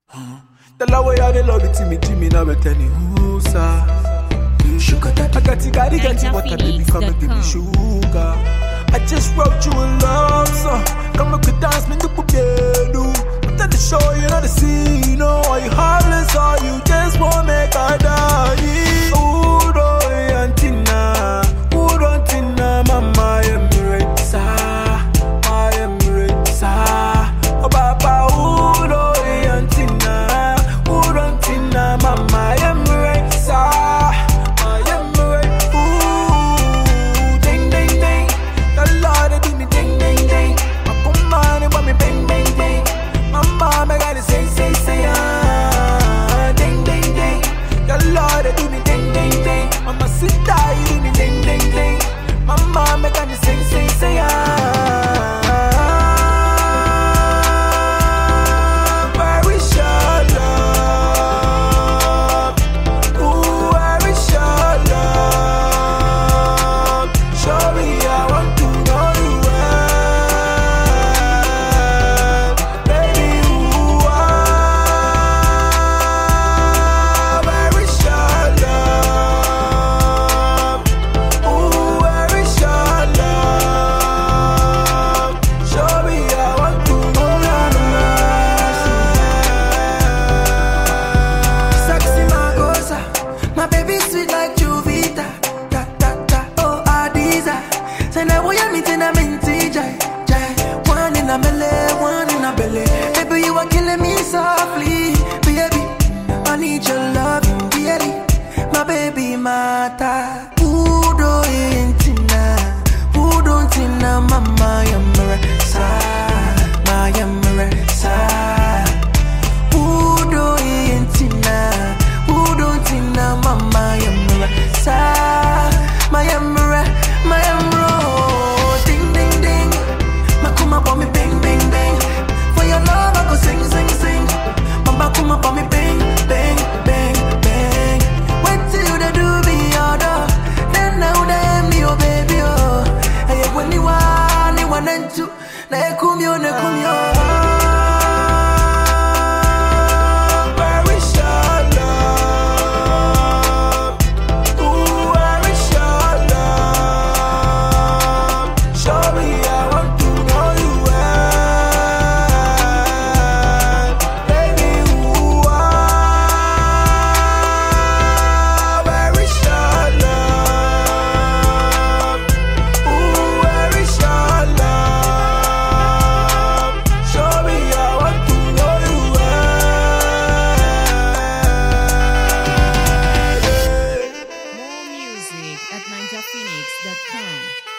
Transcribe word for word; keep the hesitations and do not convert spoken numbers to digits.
The love way I love it to me, Jimmy, now we're telling who's sugar daddy. I got you, got it, got you, what I baby, come and give me sugar. I just wrote you a love song. Come look at dance, me do do. I'm trying to show you not the scene. No, are you heartless or you just won't make a die? Ooh, do Antina, ooh, Antina, mama, Emirates, I Emirates, oh, Papa, ooh, do Antina, ooh, Antina, mama, Emirates, I Emirates, ooh, ding, ding, ding. The Lord, they do me ding, ding, ding. My woman, they want me bang, bang, bang. My mom, I gotta say, say, say, ah, ding, ding, ding. The Lord, they do me ding, ding, ding. Mama, sit down, you do me ding, ding, ding. My mom, I gotta say, say, say, ah. Where is your love? Ooh, where is your love? Show me, I want to know you well. Baby, ooh, ah, where is your love? Ooh, where is your love? Show me, I want to know you well. Sexy Margosa, my baby sweet like Juvita. Ta ta ta, oh Adiza. Say now we are meeting a minty jai jai. One in a melee, one in a belly. Baby, you are killing me softly, baby. I need your love, baby. My baby, mata. Udo intina, udo intina, mama yamere sa, ma yamere sa. Udo intina, udo intina, mama yamere sa, ma yamere, ma yamere. Ding ding ding, ma kuma pa mi bang bang bang. For your love I go sing sing sing. Mama kuma pa mi bang bang bang bang. Wait till they do me order, then now they me oh baby oh. Hey when you want, you want to, na kumyo na kumyo. Where is your love? Ooh, where is your love? Show me, I want to know you well. Baby, ooh, ah, where is your love? Ooh, where is your love? Show me, I want to know you well. More music at ninja phoenix dot com.